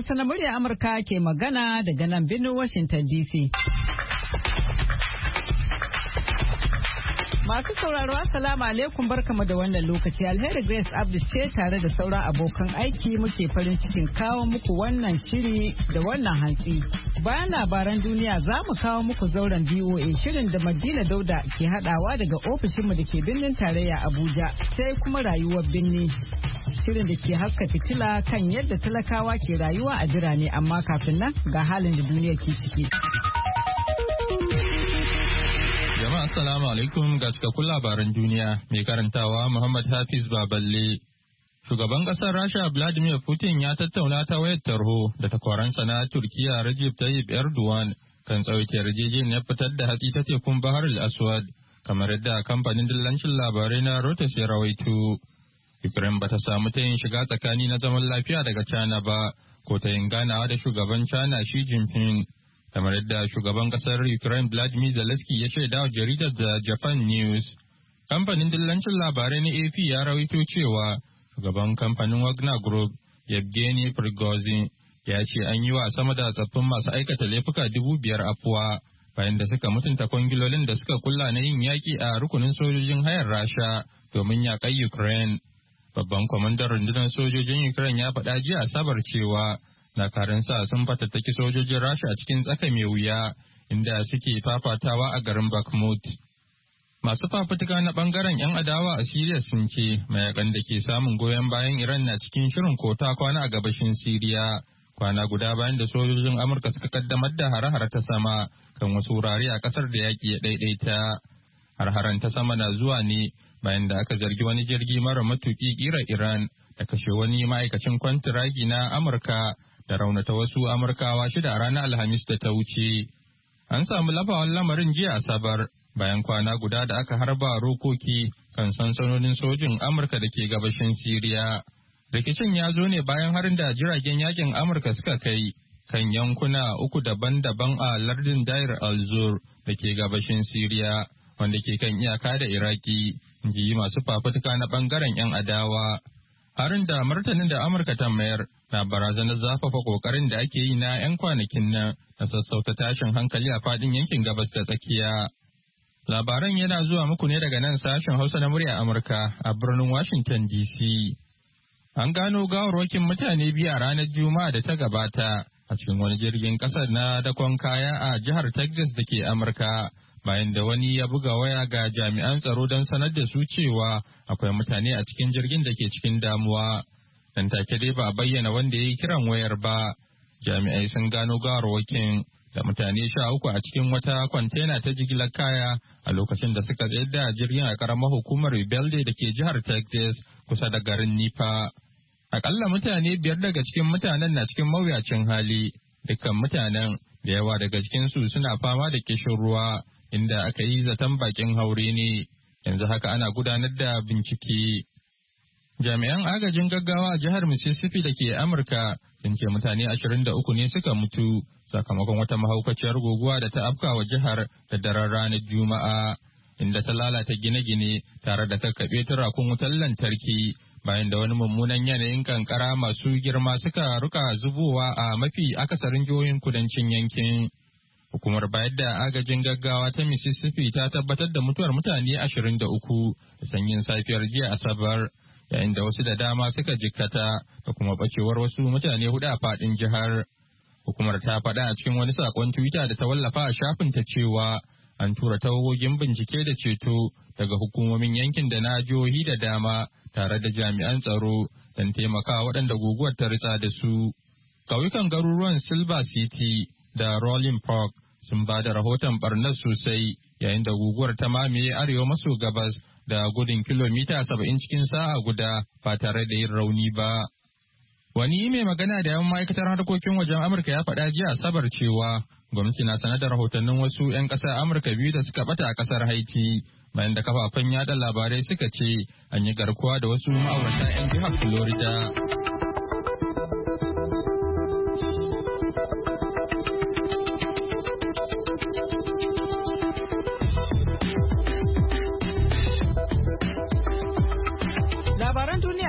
Hausa na murya Amurka ke magana daga nan birnin Washington DC. Masu sauraro Assalamu alaikum barkamu da wannan lokaci. Alheri Grace Abdu ce tare da sauran abokan aiki muke farin cikin kawo muku wannan shiri da wannan hantsi. Bayan labaran duniya za mu kawo muku zauren VOA shirin da Madina Dauda ke hadawa daga ofishinmu da ke birnin tarayya Abuja sai kuma rayuwar birni. Shirin da ke haska fitila kan yadda talakawa ke rayuwa a birane amma kafin nan ga halin da duniya ke ciki. Jama'a assalamu alaikum ga cikakkun labaran duniya mai karantawa Muhammad Hafiz Baballe. Shugaban kasar Rasha Vladimir Putin ya tattauna ta wayar tarho da takwaransa na Turkiya Recep Tayyip Erdogan kan tsawaita yarjejeniyar fitar da hatsi ta tekun Bahar al-Aswad kamar yadda kamfanin dillancin labarai na Reuters ya rawaito. Ukraine bata samu ta yin shiga tsakani na zaman lafiya daga China ba ko ta yin ganawa da shugaban China Xi Jinping. Kamar yadda shugaban kasar Ukraine Vladimir Zelensky ya shaida wa jaridar da Japan News. Kamfanin dillancin labarai na AP ya rawaito cewa shugaban kamfanin Wagner Group Yevgeny Prigozhin ya ce an yi wa sama da tsaffin masu aikata laifuka 5,000 afuwa bayan da suka mutunta kwangilolin da suka kulla na yin yaƙi a rukunin sojojin hayar Rasha domin yaƙar Ukraine. Babban kwamandan rundunar sojojin Ukraine ya faɗa jiya Asabar cewa dakarunsa sun fatattaki sojojin Rasha a cikin tsaka mai wuya inda suke fafatawa a garin Bakhmut. Masu fafutuka na bangaren 'yan adawa a Siriya sun ce mayakan da ke samun goyon bayan Iran na cikin shirin kota kwana a gabashin Siriya. Kwana guda bayan da sojojin Amurka suka kaddamar da hare-hare ta sama kan wasu wurare a kasar da yaƙi ya ɗaiɗaita. Har-haren ta sama na zuwa ne bayan da aka zargi wani jirgi mara matuƙi ƙira Iran da kashe wani ma'aikacin kwantiragi na Amurka da raunata wasu Amurkawa 6 a ranar Alhamis da ta wuce. An samu lafawan lamarin jiya Asabar bayan kwana guda da aka harba rokoki kan sansanonin sojin Amurka da ke gabashin Siriya. Rikicin ya zo ne bayan harin da jiragen yakin Amurka suka kai kan yankuna 3 daban-daban a lardin Deir al-Zur da ke gabashin Siriya wanda ke kan iyaka da Iraki, ji masu fafutuka na bangaren 'yan adawa. Harin da martanin da Amurka ta mayar na barazanar zafafa kokarin da ake yi na 'yan kwanakin nan na sassauta tashin hankali a fadin yankin gabas da tsakiya. Labaran yana zuwa muku ne daga nan sashen Hausa na murya Amurka a birnin Washington DC. An gano gawarwakin mutane 2 a ranar Juma'a da ta gabata a cikin wani jirgin kasar na dakon kaya a jihar Texas da ke Amurka. Bayan da wani ya buga waya ga jami'an tsaro don sanar da su cewa akwai mutane a cikin jirgin da ke cikin damuwa. Dan take dai ba a bayyana wanda ya yi kiran wayar ba. Jami'ai sun gano gawarwakin da mutane 13 a cikin wata kwantena ta jigilar kaya a lokacin da suka tsayar da jirgin a karamar hukumar Uvalde da ke jihar Texas kusa da garin Nipa. Akalla mutane 5 daga cikin mutanen na cikin mawuyacin hali. Dukkan mutanen da yawa daga cikinsu suna fama da kishin ruwa. Inda aka yi zaton bakin haure ne, yanzu haka ana gudanar da bincike. Jami'an agajin gaggawa a jihar Mississippi da ke Amurka sun ce mutane 23 ne suka mutu sakamakon wata mahaukaciyar guguwa da ta afka wa jihar da daren ranar Juma'a, inda ta lalata gine-gine tare da kakkaɓe turakun wutar lantarki bayan da wani mummunan yanayin kankara masu girma suka ruka zubowa a mafi akasarin jihohin kudancin yankin. Hukumar bayar da agajin gaggawa ta Mississippi ta tabbatar da mutuwar mutane 23 da sanyin safiyar jiya Asabar, yayin da wasu da dama suka jikkata da kuma bacewar wasu mutane 4 a fadin jihar. Hukumar ta faɗa a cikin wani sakon Twitter da ta wallafa a shafinta cewa an tura tawagogin bincike da ceto daga hukumomin yankin da na jihohi da dama tare da jami'an tsaro don taimakawa waɗanda guguwar ta ritsa da su. Ƙauyukan garuruwan Silver City da Rolling Park sun ba da rahoton barnar sosai yayin da guguwar ta mamaye arewa maso gabas da gudun kilomita 70 cikin sa'a guda ba tare da yin rauni ba. Wani mai magana da yawan ma'aikatar harkokin wajen Amurka ya faɗa jiya Asabar cewa gwamnati na sanar da rahotannin wasu 'yan ƙasar Amurka 2 da suka bata a ƙasar Haiti bayan da kafafen yada labarai suka ce an yi garkuwa da wasu ma'aurata 'yan jihar Florida.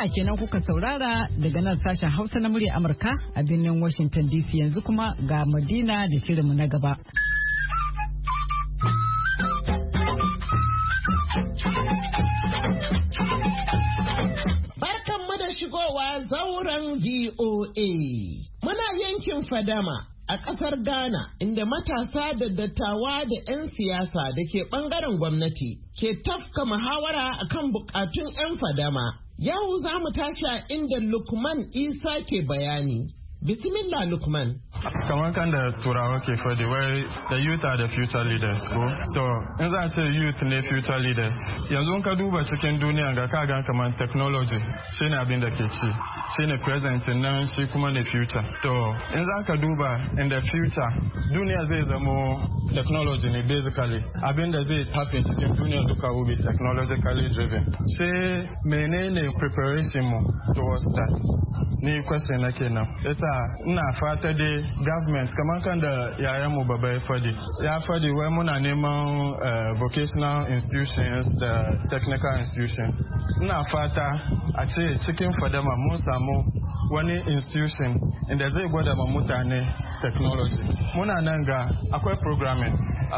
duniya kenan kuka saurara daga nan sashen Hausa na murya Amurka a birnin Washington DC. Yanzu kuma ga Madina da shirinmu na gaba. Barkanmu da shigowa zauren VOA. Muna yankin Fadama a ƙasar Ghana, inda matasa da dattawa da 'yan siyasa da ke ɓangaren gwamnati ke tafka muhawara akan buƙatun 'yan Fadama. Yau za mu tashi a inda Lukman Isa ke bayani. Bismillah Lukman. Kamar kan da turawa ke faɗi wai the youth are the future leaders ko? To, in za a ce youth ne future leaders, yanzu ka duba cikin duniya ga kaga kamar technology shi ne abin da ke ci, shi ne present nan shi kuma ne future. To, in za ka duba in the future, duniya zai zamo technology ne basically, abin da zai tafi cikin duniya duka will be technologically driven. Sai menene preparation mu towards that? Ni question na kenan. Yasa ina fata dai government kamar kan da yayanmu baba ya fadi wai muna neman vocational institutions da technical institutions. Ina fata a ce cikin Fadama mun samu wani institution inda zai gwada ma mutane technology. Muna nan ga akwai programming,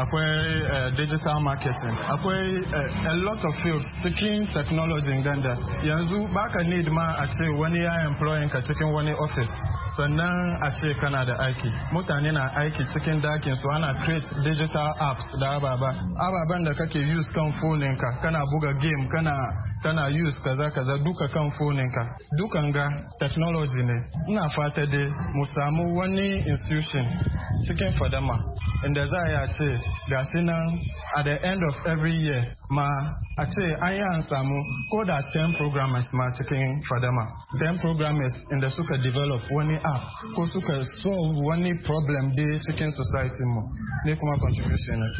akwai digital marketing, akwai a lot of fields cikin technology ganda. Yanzu baka need ma a ce wani ya employing ka cikin wani office sannan a ce kana da aiki. Mutane na aiki cikin dakin su ana create digital apps da ababen da kake use kan phoninka, kana buga game, kana use kaza duka kan phoninka. Dukan ga technology ne. Ina fata dai mu samu wani institution cikin Fadama inda za a ce ga nan at the end of every year ma a ce an yi an samu ko da 10 programmers ma cikin Fadama. 10 programmers inda suka develop wani app ko suka solve wani problem dai cikin society mu. Ne kuma contribution na ke.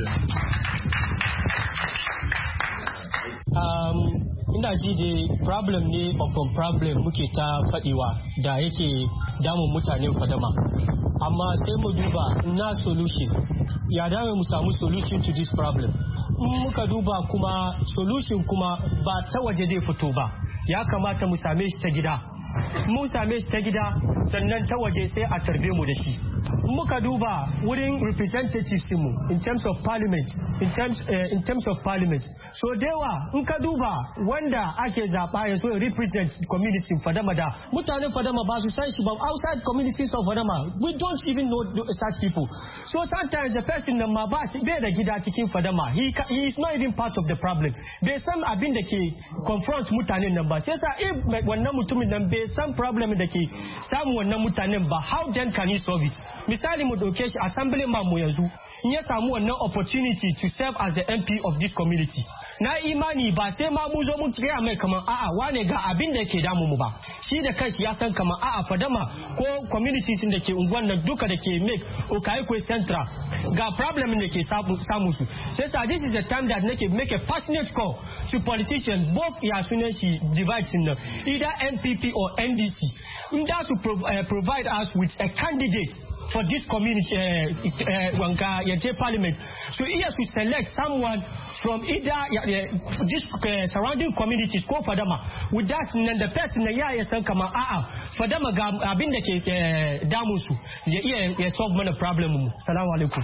Ina ji da problem ne babban problem muke ta faɗiwa da yake damun mutanen Fadama. Amma sai mu duba na solution. Ya dame mu samu solution to this problem. Muka duba kuma solution kuma ba ta waje zai fito ba. Ya kamata mu same shi ta gida. Mu same shi ta gida sannan ta waje sai a tarbe mu da shi. Muka duba wurin representatives mu in terms of parliament, in terms of parliament. So dewa in ka duba wanda ake zaba ya so represent community Fadama da mutanen Fadama ba su san shi ba, outside communities of Fadama we don't even know such people. So sometimes the person nan ma ba shi bai da gida cikin Fadama, he is not even part of the problem. Bai san abin da ke confront mutanen nan ba. Sai sa if wannan mutumin nan bai san problem da ke samu wannan mutanen ba, how then can he solve it? Misali mu dauke shi assemblyman mu yanzu in ya samu wannan opportunity to serve as the MP of this community. Na imani ba sai ma mu zo mun kira mai kaman a'a wane ga abin da yake damu mu ba. Shi da kanshi ya san kaman a'a Fadama ko communities da ke unguwan nan duka da ke make Okaikwe Central ga problem da ke samu su. Sai sa this is the time that make a passionate call to politicians, both ya sunan shi divides in either NPP or NDC. In that to provide us with a candidate for this community, parliament. So here to select someone from either this surrounding communities ko Fadama. With that, the person ya san kama Fadama ga abin da ke damu su ya solve mana problem mu. Assalamu alaikum.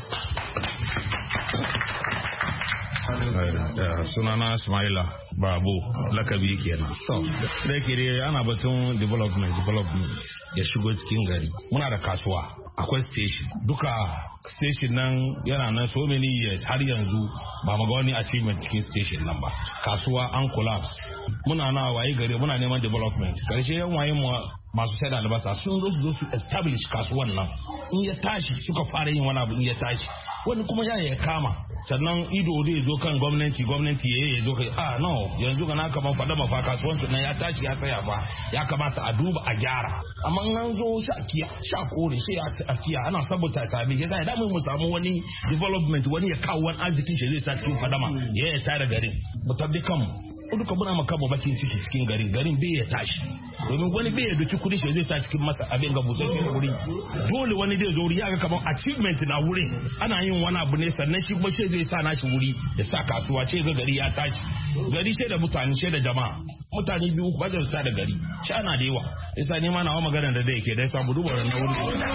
Sunana Ismaila Babu lakabi kenan. So, da ke dai ana batun development ya shigo cikin gari. Muna da kasuwa, akwai station. Duka station nan yana nan so many years har yanzu ba mu ga wani achievement cikin station nan ba. Kasuwa an collapse. Muna na waye gari muna neman development. Karshe yan waye mu masu sai da albasa sun zo su establish kasuwan nan. In ya tashi suka fara yin wani abu in ya tashi. Wani kuma ya kama sannan ido zai zo kan gwamnati ya zo kai no yanzu kana kaman fada mafa kasuwanci nan ya tashi ya tsaya fa ya kamata a duba a gyara amma an zo sha kore sai a kiya ana saboda tabi ya da mu samu wani development wani ya kawo wani arzikin shi zai sa cikin fadama ya tare garin mu tabbi kanmu duka muna maka bakin ciki cikin garin bai ya tashi domin wani bai ya doki kudi shi zai sa cikin masa abin ga busasshen wuri dole wani zai zo wuri ya ga kamar achievement na wurin ana yin wani abu ne sannan shi kuma shi zai sa nashi wuri ya sa kasuwa ce ga gari ya tashi gari sai da mutane sai da jama'a mutane biyu ba da sa da gari shi ana da yawa yasa ne ma nawa magana da yake dai samu duba na wuri.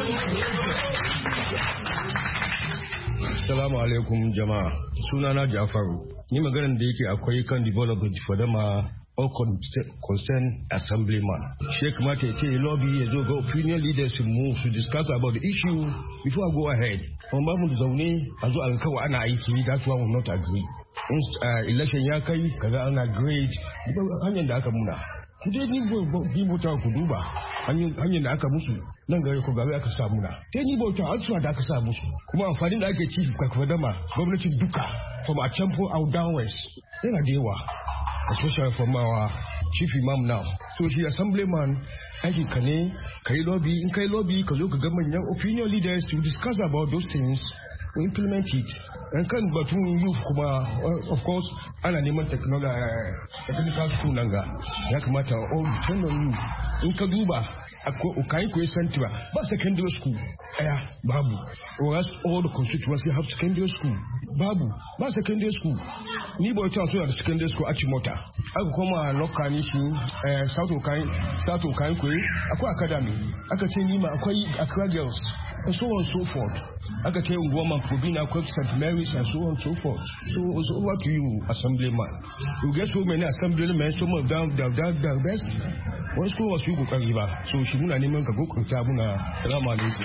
Assalamu alaikum jama'a sunana Jafaru ni maganar da yake akwai kan development fadama all concerned assemblyman. Sheikh Mate T. lobby ya zo ga opinion leaders to move to discuss about the issue before I go ahead. Amma mun zaune a zo a kawo ana aiki, that's why we not agree. Election ya kai kaga ana grade hanyar da aka muna. Ku dai ni bauta ku duba hanyar da aka musu nan gari ko gabe aka sa muna. Sai ni bauta an da aka sa musu. Kuma amfanin da ake ci kwakwadama gwamnatin duka from a tempo out downwards yana da yawa. Especially from our chief imam now. So the assemblyman, aiki ka ne, ka yi lobby, in ka yi lobby, ka zo ka ga manyan opinion leaders to discuss about those things, to implement it. And kan batun youth kuma, of course, ana neman technical school nan ga, ya kamata all depend on you. In ka duba, kayi koyi central, ba secondary school, babu. Or else all the constituency have secondary school, babu, ba secondary school. Ni boy ta so da secondary school a Chimota. Aka koma lokani shi South Okai koyi akwai academy. Aka ce ni ma akwai Accra Girls and so on and so forth. Aka ce unguwa Pobina akwai St. Mary's and so on and so forth. So over to you, assemblyman. You get so many assemblymen, some of them the best. Wani school wasu yi kokari ba. So shi muna neman ka gokunta muna salamu alaikum.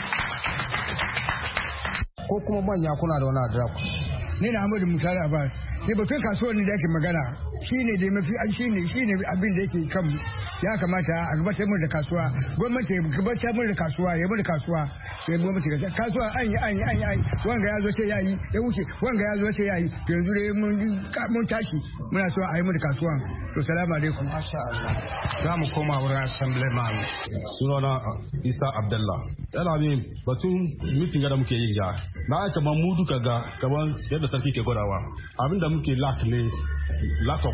Ko kuma manya kuna da wani adrak. Ni na Ahmadu Musa Abbas. Sai batun kasuwanni da ake magana shine da mafi shine abin da yake kan ya kamata a gabatar mu da kasuwa gwamnati ya gabatar mu da kasuwa ya mu da kasuwa sai gwamnati ga kasuwa an yi wanga ya zo sai yayi ya wuce wanga ya zo sai yayi to yanzu dai mun tashi muna so a yi mu da kasuwa to salamu alaikum masha Allah za mu koma wurin assemblyman sunana Isa Abdullah yana min batun meeting da muke yi ga na kamar mu duka ga kamar yadda sarki ke gwadawa abinda muke lack of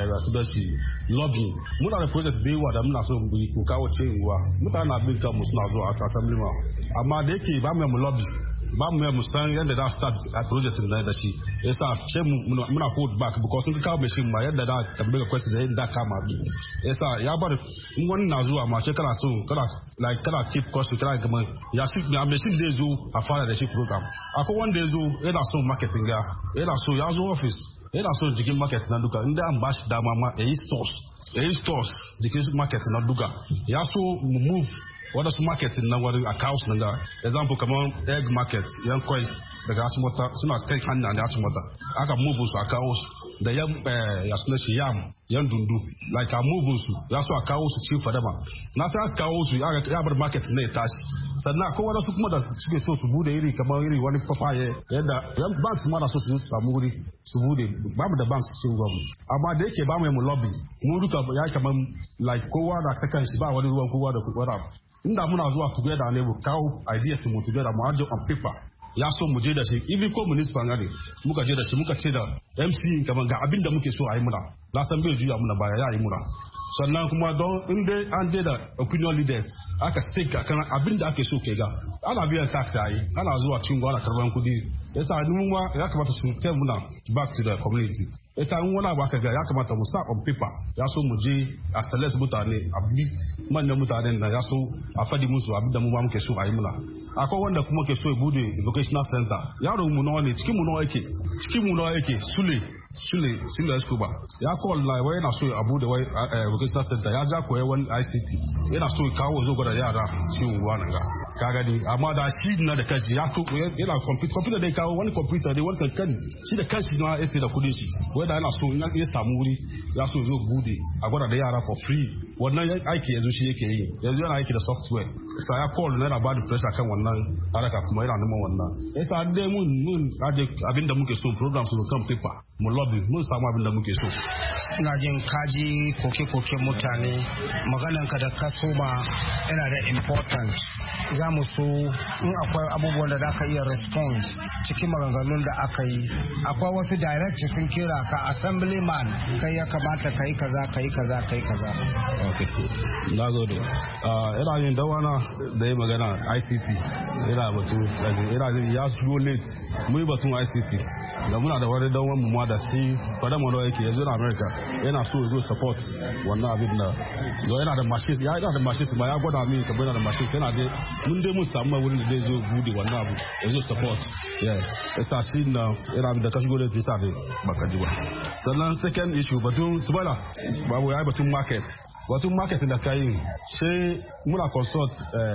lobbying muna da project da yawa da muna so mu kawo cewa mutane na bin kanmu suna zuwa a assemblyman amma da yake ba mu lobby ba mu san yadda da start a project da shi yasa ce muna hold back because sun kawo machine ma yadda da tambaye ka question da yadda kama yasa ya bar in wani na zuwa ma kana so kana keep question kana kuma ya shi na machine da zo a fara da shi program akwai wanda ya zo yana so marketing yana so ya zo office yana so jikin market na duka inda an ba shi dama ma yayi stores jikin market na duka ya so mu move wadansu market na wani accounts na ga example kamar egg market yan koi daga Achimota suna kai hanya ne Achimota aka move su a kawo da yan ya suna shi yan dundu like a move su ya so a kawo su cikin fadama na sai aka kawo su ya bar market ne tashi sannan akwai wadansu kuma da suke so su bude iri kamar iri wani fafaye yadda yan banks ma na so su samu wuri su bude ba mu da banks cikin gwamnati amma da yake ba mu lobby mu duka ya kamar like kowa da ta kanshi ba wani ruwan kowa da kowa inda muna zuwa together ne mu kawo idea mu together mu aje on paper ya so mu je da shi even ko municipal ne muka je da shi muka ce da MC kaman ga abin da muke so a yi muna na san bai juya muna baya ya yi muna sannan kuma don in dai an je da opinion leaders aka stick kan abin da ake so ke ga ana biyan tax yayi ana zuwa cikin gwana karban kudi yasa mu ma ya kamata su tell muna back to the community yasa in wani abu aka ga ya kamata mu sa on paper ya so mu je a select mutane a bi manyan mutanen da ya so a fadi musu abin da mu ma muke so a yi muna akwai wanda kuma ke so ya bude vocational center yaro mu nawa ne cikin mu nawa yake Sule Escobar ya call na wai yana so abu da wai vocational center ya ja koyi wani ICT yana so kawo zo gwada yara cikin ruwa nan ga ka gani amma da shi na da kashi ya to yana computer da kawo wani computer dai wani kankan shi da kashi na yake da kudin shi wai da yana so in ya samu wuri ya so zo bude a gwada da yara for free wannan aiki yanzu shi yake yi yanzu yana aiki da software sai ya call na ba da pressure kan wannan haraka kuma yana neman wannan yasa dai mun aje abinda muke so program su kan paper mu lobby mun samu abin da muke so. Ina jin kaji koke-koke mutane maganan ka da ka soma yana da important. Za mu so in akwai abubuwan da za ka iya respond cikin maganganun da aka yi. Akwai wasu direct sun kira ka assemblyman kai ya kamata kai kaza kai kaza kai kaza. Okay, na gode. Ina yin dawana da yi magana ICT. Ina batu ya shigo late mu yi batun ICT. Da muna da wani dan mu ma da shi Fadama da yake yanzu na America yana so ya zo support wannan abin da yana da machines ma ya gwada min kamar yana da machines yana da mun dai mun samu wurin da zai zo bude wannan abu ya zo support yasa shi na yana da kashi gole ta da baka ji ba. Sannan second issue batun subala babu ya batun market da kai sai muna consult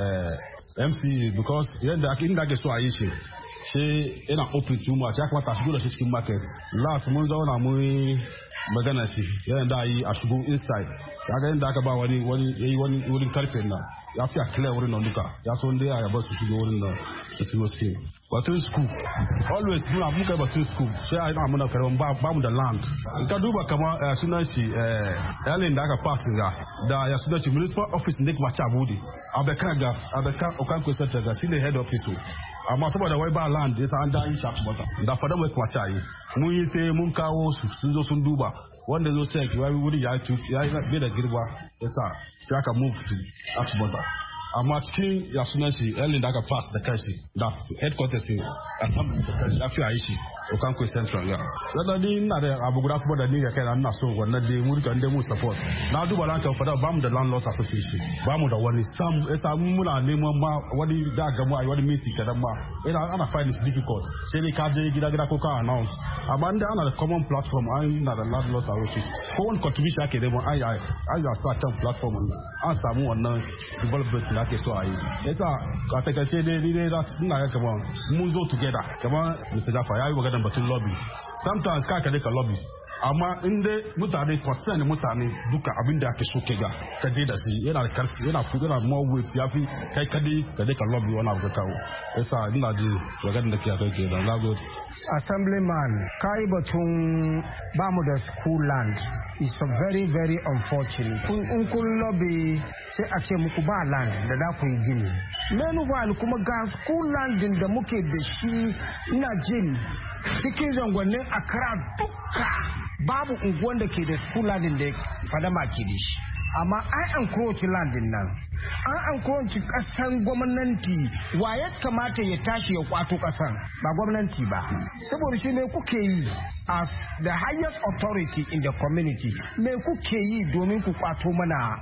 MC because yanda inda ake so a yi shi yana open too much ya kamata a shigo da shi cikin market. Last mun zauna mun magana shi yana da yi a shigo inside kaga yanda aka ba wani wurin karfe nan ya fi a clear wurin nan duka ya so da ya ba su shigo wurin nan su shigo scheme. Batun school always muna muka batun school sai ina muna karban ba mu da land. In ka duba kama sunan shi Ellen da aka pass da ya sunan shi municipal office ne kuma ci Abuja Abeka Okanko Center ga shine head office amma saboda wai ba land yasa an da yin shafi mata da Fadama kuma ci yi mun yi sai mun kawo su sun zo sun duba wanda zo check wai wuri ya bai da girba yasa sai aka move to Atubata. Amma cikin ya sunan shi Ellen da aka pass da kashi da headquarters assembly da kashi ya fi a yi shi Okanko Central ya. Sannan ni ina da abu guda kuma da ni ga kai na ina so wannan dai mu rika mu support. Na duba ran kan fada bamu da landlords association. Bamu da wani muna neman ma wani da ga mu ai wani meeting kadan ma. Ana find it difficult. Sai dai ka je gida ko ka announce. Amma inda ana da common platform na da landlords association. Ko wani contribution ake da mu ai za start kan platform an samu wannan development da ake so a yi. Yasa a takaice dai ni dai ina ga kamar mun zo together kamar Mr. Jaffa ya yi magana batun lobby. Sometimes ka ka lobby amma in dai mutane concern mutane duka abin da ake so ka je da shi yana da karfi yana more weight ya fi kai kadai ka lobby wani abu ka kawo. Yasa ina ji magana da ke akai ke da nagode. Assemblyman kai batun bamu da school land is very very unfortunate. In kun lobby sai a ce muku ba land da za ku yi gini. Meanwhile kuma ga school land da muke da shi ina jin cikin zangonnin Accra duka babu unguwan da ke da school land da Fadama ke da shi. Amma an encroach landin nan an encroach kasan gwamnati wa ya kamata ya tashi ya kwato kasan ba gwamnati ba saboda shi ne kuke yi as the highest authority in the community me kuke yi domin ku kwato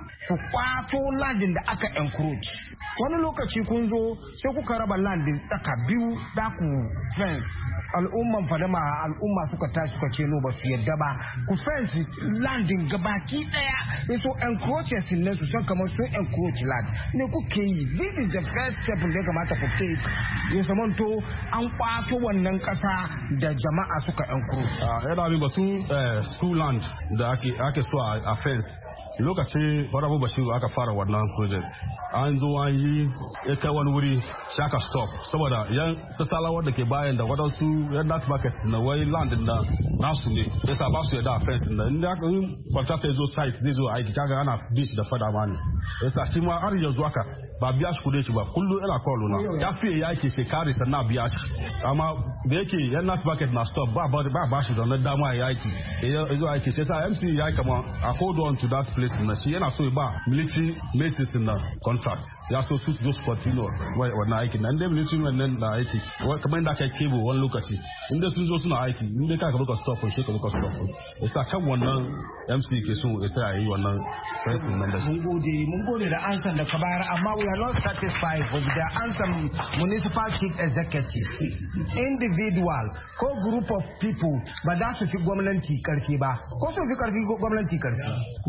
landin da aka encroach. Wani lokaci kun zo sai kuka raba landin tsaka biyu da ku fence al'umman Fadama al'umma suka tashi suka ce no ba su yadda ba ku fence landin gabaki daya so encroaches ne su san kamar sun encroach land ne kuke yi. This is the first step da kamata ku take ya zamanto an kwato wannan kasa da jama'a suka encroach. Yana bi batun school land da ake so a fence lokacin Honorable Bashiru aka fara wannan project an zo an yi ya kai wani wuri shaka stop saboda yan tattalawar da ke bayan da wadansu yan nat market na wai land na nasu ne yasa ba su yada fence na inda aka yi contractor zo site zai zo aiki kaga ana bish da Fadama ne yasa shi ma har yanzu aka ba biya shi kudin shi ba kullu ina call na ya fiye yake shekari sannan biya shi amma da yake yan nat market na stop ba shi da na dama yaki yazo aiki sai sa MC ya kama a hold on to that place na shi yana so ba military mates na contract ya so su just continue wannan aiki nan dai military nan na aiki kamar inda kai cable wani lokaci inda sun zo suna aiki inda ka ka stop shi ka stop yasa kan wannan MC ke so yasa yayi wannan pressing nan da mun gode da ansan da ka bayar amma we are not satisfied with the answer municipal chief executive individual ko group of people ba da su fi gwamnati karfi ba ko su fi karfi gwamnati karfi gwamnati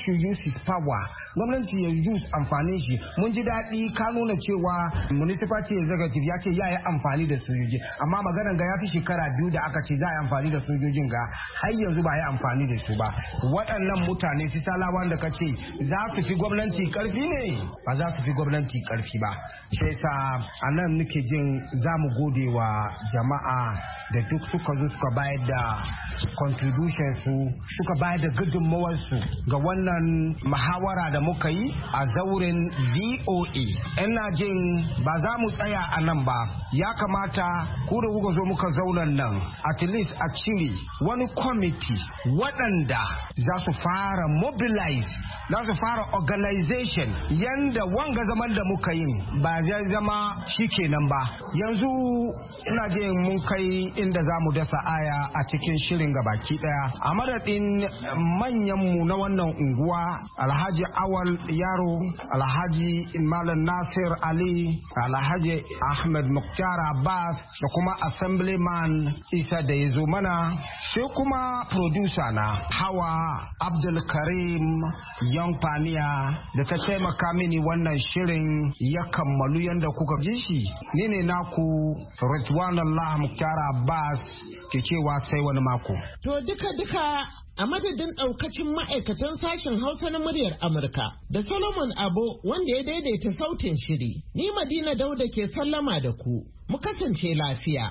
should use his power, gwamnati ya use amfanin shi. Mun ji daɗi ka nuna cewa municipality executive ya ce ya yi amfani da sojoji, amma maganar ga ya fi shekara 2 da aka ce za a yi amfani da sojojin ga har yanzu ba yi amfani da su ba. Waɗannan mutane su salawan da ka ce za su fi gwamnati karfi ne, ba za su fi gwamnati karfi ba. Sai sa a nan nake jin za mu gode wa jama'a da duk suka zo suka bayar da contribution su, suka bayar da gudunmawar su ga wannan muhawara da muka yi a zauren VOA. Ina jin ba za mu tsaya a nan ba, ya kamata ku da kuka zo muka zauna nan at least a cire wani committee waɗanda za su fara mobilize, za su fara organization yanda wanga zaman da muka yi ba zai zama shikenan ba. Yanzu ina jin mun kai inda za mu dasa aya a cikin shirin gabaki daya. A madadin manyanmu na wannan unguwa, Alhaji Awal Yaro, Alhaji Malam Nasir Ali, Alhaji Ahmed Mukhtar Abbas da kuma Assemblyman Isa da ya zo mana, sai kuma producer na Hawa Abdul Karim Young Pania da ta taimaka mini wannan shirin ya kammalu yadda kuka ji shi. Ni ne naku Ridwan Allah Mukhtar Abbas ke cewa sai wani mako. To duka a madadin daukacin ma'aikatan sashen Hausa na muryar Amurka da Solomon Abo wanda ya daidaita sautin shiri. Ni Madina Dauda ke sallama da ku. Mu kasance lafiya.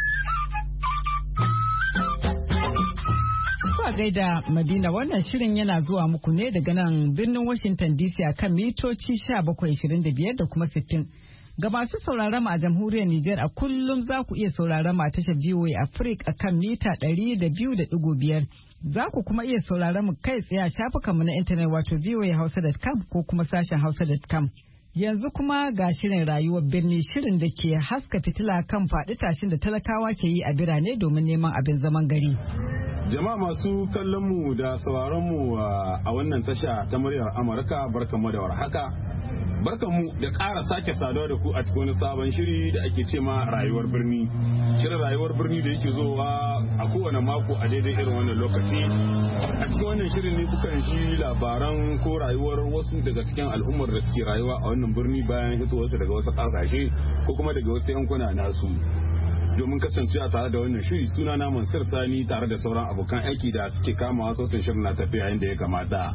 Zuwa gaida Madina, wannan shirin yana zuwa muku ne daga nan birnin Washington DC akan mitoci 1725 da kuma 60. Ga masu sauraron mu a jamhuriyar Nijar a kullum za ku iya sauraron mu a tashar VOA Africa akan mita 200.5. Za ku kuma iya sauraron mu kai tsaye a shafukanmu na intanet wato voahausa.com ko kuma sashen hausa.com. Yanzu kuma ga shirin rayuwar birni, shirin da ke haska fitila kan faɗi tashin da talakawa ke yi a birane domin neman abin zaman gari. Jama'a masu kallon mu da sauraron mu a wannan tasha ta muryar Amurka, barkanmu da warhaka. Barkanmu da ƙara sake saduwa da ku a cikin wani sabon shiri da ake ce ma rayuwar birni. Shirin rayuwar birni da yake zowa a kowane mako a daidai irin wannan lokaci. A cikin wannan shirin ne kukan shi labaran ko rayuwar wasu daga cikin al'ummar da suke rayuwa a wannan birni bayan hitowarsu daga wasu ƙasashe ko kuma daga wasu yankuna nasu. Domin kasance a tare da wannan shiri, suna na Mansur Sani tare da sauran abokan aiki da suke kamawa sautin shirin na tafiya yadda ya kamata.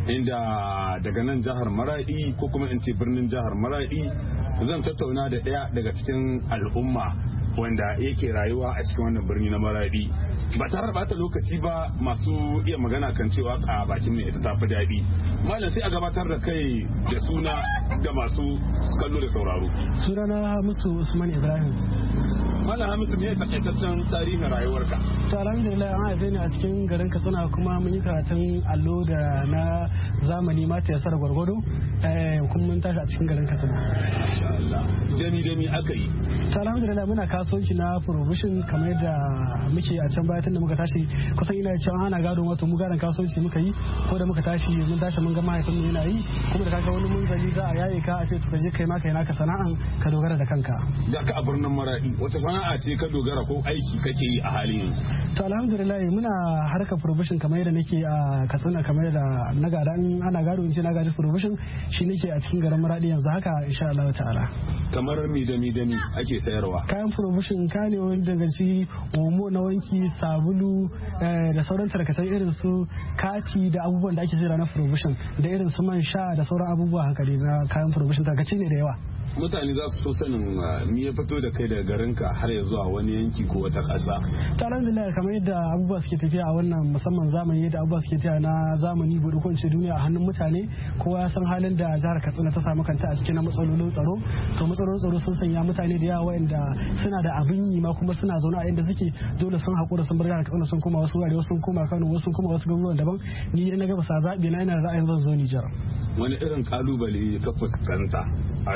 Inda daga nan jihar Maradi ko kuma in ce birnin jihar Maradi zan tattauna da ɗaya daga cikin al'umma wanda yake rayuwa a cikin wannan birni na Maradi. Ba tare da bata lokaci ba, masu iya magana kan cewa a bakin mai ita tafi daɗi. Malam sai a gabatar da kai da suna ga masu kallo da sauraro. Sunana Hamisu Usman Ibrahim. Malam Hamisu, ne takaitaccen tarihin rayuwarka? To alhamdulillah an haife ni a cikin garin Katsina, kuma mun yi karatun allo da na zamani mata yasar gwargwado, kuma mun tashi a cikin garin Katsina. Insha Allah. Dami aka yi? To alhamdulillah muna kasuwanci na provision kamar yadda muke a can baya tun da muka tashi, kusan ina cewa ana gado wato mu gadon kasuwanci muka yi, ko da muka tashi mun ga mahaifin mu yana yi, kuma da kaga wani munzali za a yaye ka a ce to je kai ma kai naka sana'an ka dogara da kanka. Da ka a birnin Maradi wata sana'a ce ka dogara ko aiki kake yi a halin yanzu? To alhamdulillah muna harkar provision kamar yadda nake a Katsina, kamar yadda na gada in ana gado in ce na gadi provision shi nake a cikin garin Maradi yanzu haka insha Allah ta'ala. Kamar mi da ake sayarwa? Kayan provision ka ne wanda daga ci omo na wanki, sabulu da sauran tarkacen irin su kati da abubuwan da ake sayarwa na provision da irin su man sha da sauran abubuwa haka dai na kayan provision tarkace ne da yawa. Mutane za su so sanin me ya fito da kai daga garinka har ya zuwa wani yanki ko wata ƙasa. Ta alhamdulillah, kamar yadda abubuwa suke tafiya a wannan musamman zamani, yadda abubuwa suke tafiya na zamani bude ko duniya a hannun mutane, kowa ya san halin da jihar Katsina ta samu kanta a cikin na matsalolin tsaro. To matsalolin tsaro sun sanya mutane da yawa waɗanda suna da abin yi ma kuma suna zaune a inda suke dole sun haƙura sun bar jihar Katsina sun koma wasu wurare, wasu sun koma Kano, wasu sun koma wasu garuruwan daban. Ni na gaba sa zaɓi na ina ra'ayin zan zo Nijar. Wani irin kalubale ka fuskanta a yayin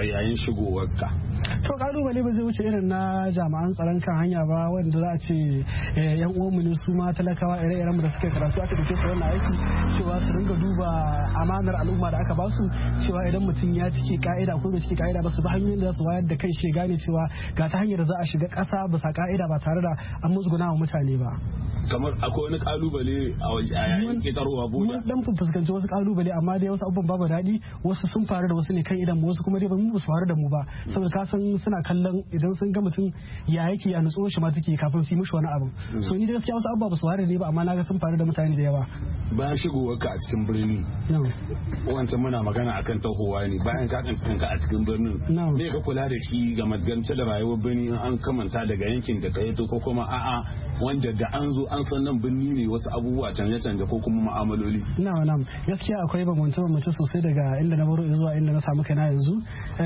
shigowarka? To kalubale ba zai wuce irin na jami'an tsaron kan hanya ba wanda za a ce yan uwanmu ne su ma talakawa ire-iren da suka karatu aka dauke su wannan aiki cewa su ringa duba amanar al'umma da aka basu cewa idan mutum ya cike ka'ida ko bai cike ka'ida ba su bi hanyoyin da za su wayar da kai shi gane cewa ga ta hanyar da za a shiga ƙasa bisa ka'ida ba tare da an musguna wa mutane ba. Kamar akwai wani kalubale a yayin ƙetarowa boda? Mun dan fuskanci wasu kalubale amma dai wasu abubuwan babu daɗi wasu sun faru da wasu ne kan idan wasu kuma dai ba mu su faru da mu ba saboda ka san suna kallon idan sun ga mutum ya yake a nutsuwar shi ma take kafin su yi mishi wani abu. So ni da gaskiya wasu abubuwa ba su faru da ni ba amma na ga sun faru da mutane da yawa. Bayan shigowarka a cikin birni wancan muna magana akan tahowa ne bayan ka kanka a cikin birnin me ka kula da shi ga magance da rayuwar birni an kamanta daga yankin da ka yato ko kuma a'a wanda da an zo an san nan birni ne wasu abubuwa canje-canje ko kuma mu'amaloli. Na'am gaskiya akwai bambance sosai daga inda na baro zuwa inda na samu kaina yanzu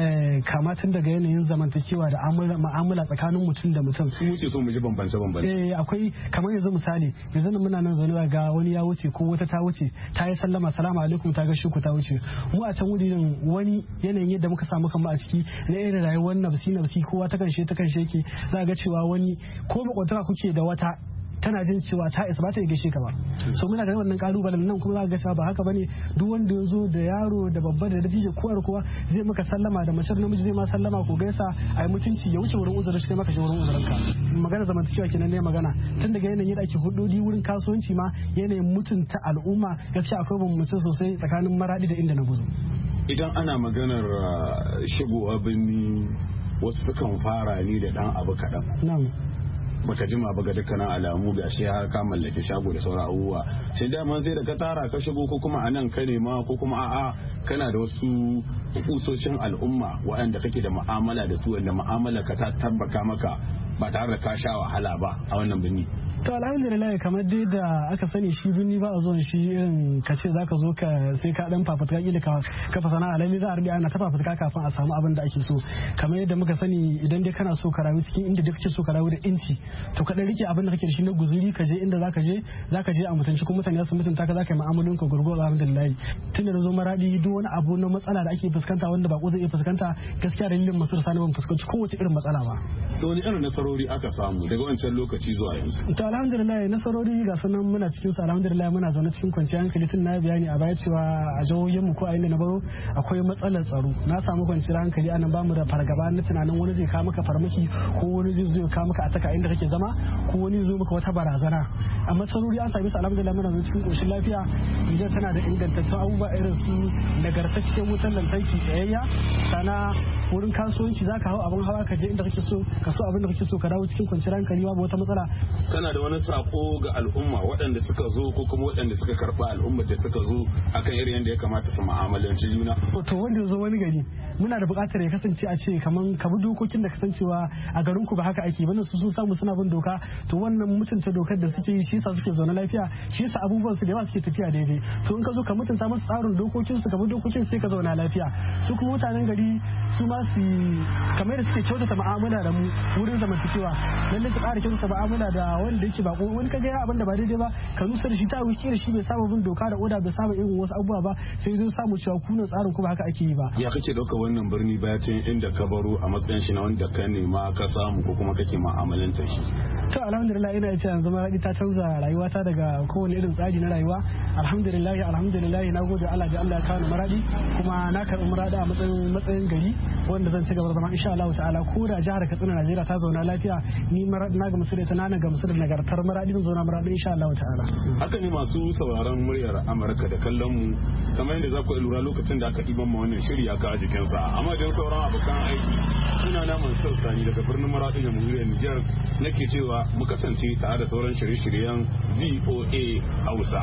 kama tun daga yanayin zamantakewa da mu'amala tsakanin mutum da mutum. Su wuce so mu ji bambance. Akwai kamar yanzu misali yanzu muna nan zaune ga wani ya wuce ko wata ta wuce ta yi sallama salamu alaikum ta gaishe ku ta wuce mu a can wurin wani yanayin yadda muka samu kanmu a ciki na irin rayuwar nafsi kowa ta kanshe yake za ga cewa wani ko makwataka kuke da wata tana jin cewa ta isa ba ta gaishe ka ba so muna da wannan kalubalen nan kuma za ga cewa ba haka bane duk wanda ya zo da yaro da babba da dattijo kowa zai maka sallama da mace namiji zai ma sallama ko gaisa a yi mutunci ya wuce wurin uzurin shi kai maka shi wurin uzurin ka magana zamantakewa kenan ne magana tun daga yanayin da ake hudodi wurin kasuwanci ma yanayin mutunta al'umma gaskiya akwai bambanci sosai tsakanin maradi da inda na gudu. Idan ana maganar shigowa birni wasu sukan fara ni da dan abu kaɗan. Baka jima ba ga dukkanin alamu ga shi har ka mallake shago da sauran abubuwa sai dama sai da ka tara ka shigo ko kuma anan ka nema ko kuma a'a kana da wasu kusoshin al'umma waɗanda kake da mu'amala da su wanda mu'amala ka ta tabbaka maka ba tare da ka sha wahala ba a wannan birni. To alhamdulillah kamar dai da aka sani shi birni ba a zuwan shi irin ka ce zaka zo ka sai ka dan fafutuka kila ka kafa sana'a lalle za a rike ana ta fafutuka kafin a samu abin da ake so kamar yadda muka sani idan dai kana so ka rayu cikin inda duk kake so ka rayu da inci to ka dan rike abin da kake da shi na guzuri ka je inda zaka je a mutunci kuma mutane su mutunta ka zaka yi mu'amalolin ka gurgurwa alhamdulillah tunda da zo maradi duk wani abu na matsala da ake fuskanta wanda ba ko zai iya fuskanta gaskiya dalilin masu sani ban fuskanci kowace irin matsala ba. To wani irin nasarori aka samu daga wancan lokaci zuwa yanzu? To alhamdulillah nasarori ga sunan muna cikin su alhamdulillah muna zaune cikin kwanciyar hankali tun na bayani a baya cewa a jihohin mu ko a inda na baro akwai matsalar tsaro na samu kwanciyar hankali anan bamu da fargaba na tunanin wani zai kawo maka farmaki ko wani zai zo kawo maka ataka inda kake zama ko wani zo maka wata barazana a matsaloli an sami su alhamdulillah muna zaune cikin koshin lafiya Nijar tana da ingantattun abubuwa irin su nagartaccen wutar lantarki tsayayya sana wurin kasuwanci zaka hau abin hawa ka je inda kake so ka so abin da kake so ka dawo cikin kwanciyar hankali babu wata matsala. Kana da wani sako ga al'umma waɗanda suka zo ko kuma waɗanda suka karɓa al'ummar da suka zo akan irin yadda ya kamata su mu'amalanci juna? To wanda zo wani gari muna da buƙatar ya kasance a ce kaman ka bi dokokin da kasancewa a garin ku ba haka ake ba su sun samu suna bin doka to wannan mutunta dokar da suke yi shi yasa suke zaune lafiya shi yasa abubuwan su da yawa suke tafiya daidai to in ka zo ka mutunta masu tsarin dokokin su ka bi dokokin sai ka zauna lafiya su kuma mutanen gari su ma su kamar da suke kyautata mu'amala da mu wurin zamantakewa lalle su ƙara kyautata mu'amala da wanda yake bako wani kaga ya abin da ba daidai ba ka nusa da shi ta wuce da shi bai saba bin doka da oda bai saba irin wasu abubuwa ba sai zai samu cewa kuna tsarin kuma haka ake yi ba. Ya kake ɗaukar wannan birni bayan inda ka baro a matsayin shi na wanda ka nema ka samu ko kuma kake mu'amalanta shi? To alhamdulillah ina ce yanzu maradi ta canza rayuwata daga kowane irin tsari na rayuwa alhamdulillah na gode Allah da Allah ya kawo maradi kuma na karɓi maradi a matsayin gari wanda zan ci gaba da zama insha Allah ta'ala ko da jihar Katsina Najeriya ta zauna lafiya ni maradi na ga musulunta na ga musulunta nagartar maradi zan zauna maradi insha Allah ta'ala. Haka ne masu sauraron muryar Amurka da kallon mu kamar yadda za ku lura lokacin da aka ɗiban ma wannan shiri aka a jikinsa amma don sauran abokan aiki suna na Mansur Sani daga birnin Maradi jamhuriyar Nijar nake cewa mu kasance tare da sauran shirye-shiryen VOA Hausa.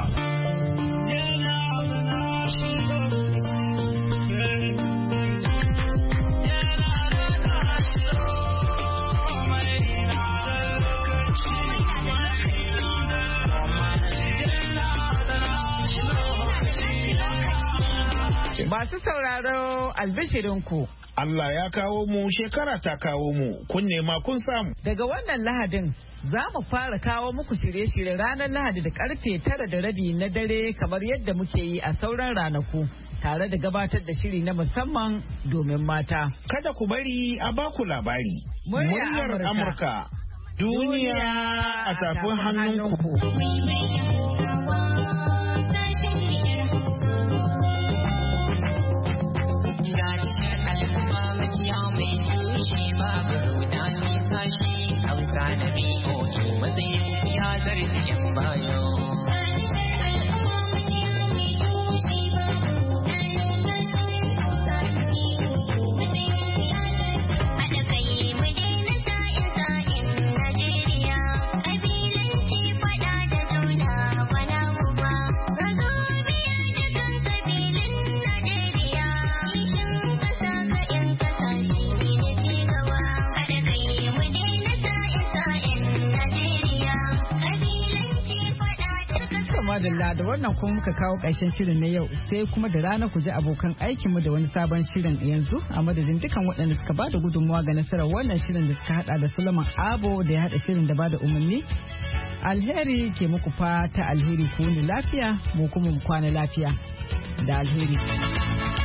Masu sauraro albishirinku. Allah ya kawo mu shekara ta kawo mu kun nema kun samu. Daga wannan Lahadin Za mu fara kawo muku shirye-shirye ranar Lahadi da karfe 9:30 na dare kamar yadda muke yi a sauran ranaku. Tare da gabatar da shiri na musamman domin mata. Kada ku bari a baku labari. Muryar Amurka. Duniya a tafin hannunku. Hausa da BOA matsayin ya zarce yan bayo. Madalla da wannan kuma muka kawo ƙarshen shirin na yau sai kuma da rana ku ji abokan aikinmu da wani sabon shirin yanzu a madadin dukan waɗanda suka bada gudunmawa ga nasarar wannan shirin da suka hada da Suleiman Abo da ya hada shirin da bada umarni. Alheri ke muku fata alheri ku ni lafiya mu kuma mu kwana lafiya da alheri.